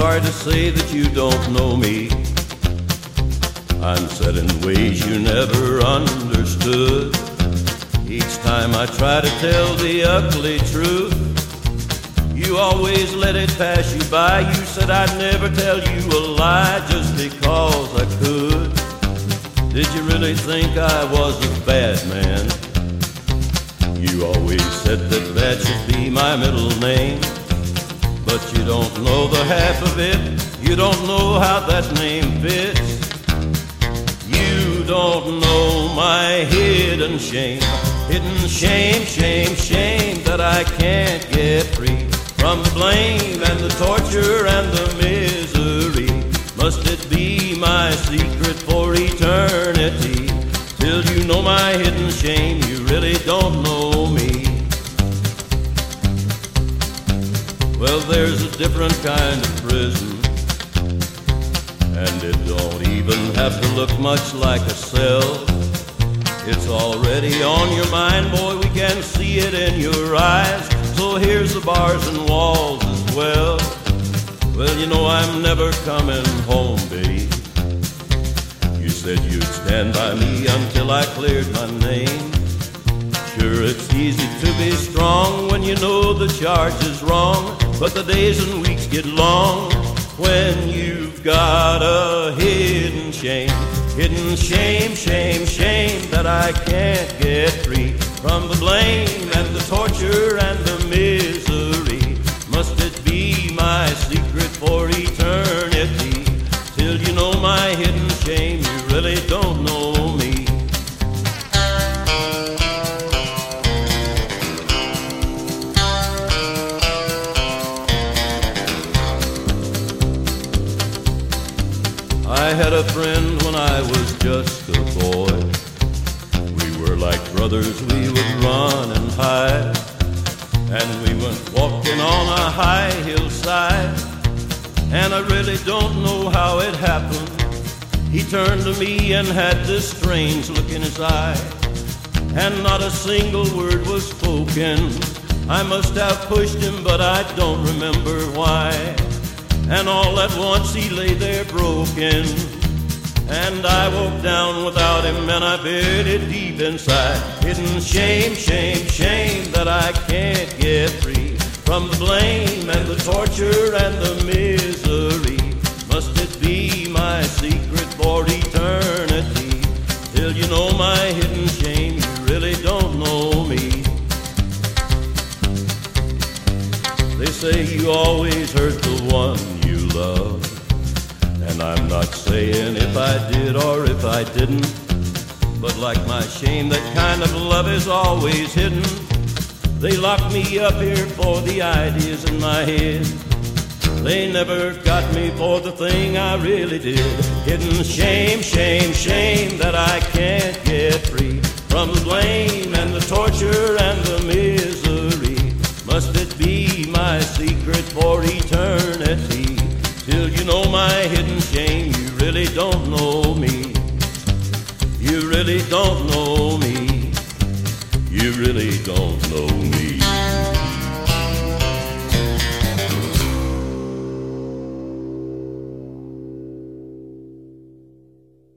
sorry to say that you don't know me. I'm set in ways you never understood. Each time I try to tell the ugly truth, you always let it pass you by. You said I'd never tell you a lie just because I could. Did you really think I was a bad man? You always said that that should be my middle name, but you don't know the half of it. You don't know how that name fits. You don't know my hidden shame. Hidden shame, shame, shame that I can't get free from the blame and the torture and the misery. Must it be my secret for eternity? Till you know my hidden shame, you really don't know me. Well, there's a different kind of prison, and it don't even have to look much like a cell. It's already on your mind, boy, we can see it in your eyes. So here's the bars and walls as well. Well, you know I'm never coming home, babe. You said you'd stand by me until I cleared my name. Sure, it's easy to be strong when you know the charge is wrong, but the days and weeks get long when you've got a hidden shame. Hidden shame, shame, shame that I can't get free from the blame and the torture and the misery. Must it be my secret for eternity? Till you know my hidden shame, you really don't know me. I had a friend when I was just a boy. We were like brothers, we would run and hide, and we went walking on a high hillside. And I really don't know how it happened. He turned to me and had this strange look in his eye, and not a single word was spoken. I must have pushed him, but I don't remember why. And all at once he lay there broken, and I woke down without him, and I buried it deep inside. Hidden shame, shame, shame that I can't get free from the blame and the torture and the misery. Must it be my secret for eternity? Till you know my hidden shame, you really don't know me. They say you always hurt the one you love, and I'm not saying if I did or if I didn't, but like my shame, that kind of love is always hidden. They locked me up here for the ideas in my head. They never got me for the thing I really did. Hidden shame, shame, shame that I can't get free from the blame and the torture and the misery. Must it be my secret for eternity? Till you know my hidden shame, you really don't know me. You really don't know me. You really don't know me.